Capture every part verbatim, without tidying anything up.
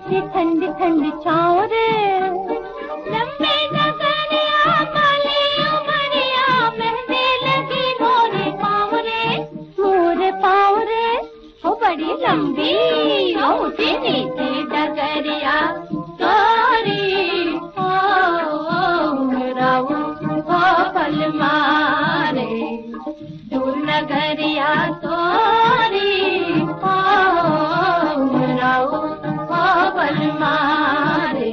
सी ठंडी ठंडी छाँव रे। लंबे डगरिया काली उमरिया बहने लगी मोरे पाँव रे, मोरे पाँव रे। हो बड़ी लंबी हो ऊंची नीची डगरिया तोरी, ओ राऊ हो पल मारे दूर नगरिया तोरी, ओ राऊ हो पल मारे।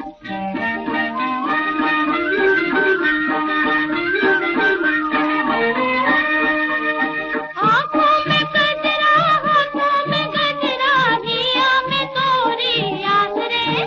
आँखों में गजरा हाथों में गजरा हिया में तोरी आस रे।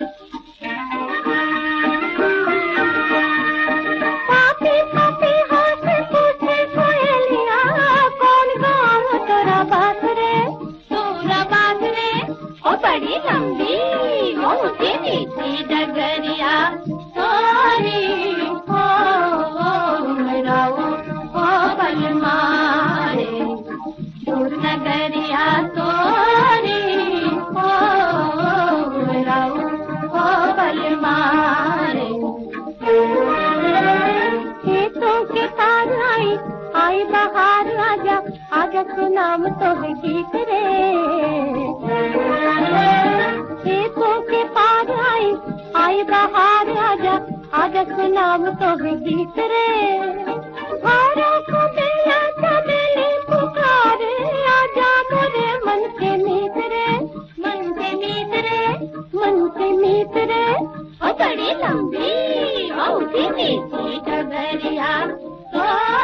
पापी पापी हाथ पूछे कोयलिया कौन गाँव तोरा बात रे, तोरा बात रे। ओ बड़ी लंबी हो ऊंची नीची डगरिया तोरी, हो राऊ हो पल मारे दूर नगरिया तोरी, हो राऊ हो पल मारे। खेतों के तार आई आई बहार आजा, आजा सुनाम तो है गीत रे। खेतों के पार आई आई बहार आजा, आजा सुनाम तो है गीत रे। हारों को बेला चमेली पुकारे, आजा मोरे मन के मीत रे, मन के मीत रे, मन के मीत रे। ओ बड़ी लंबी हो ऊंची नीची डगरिया।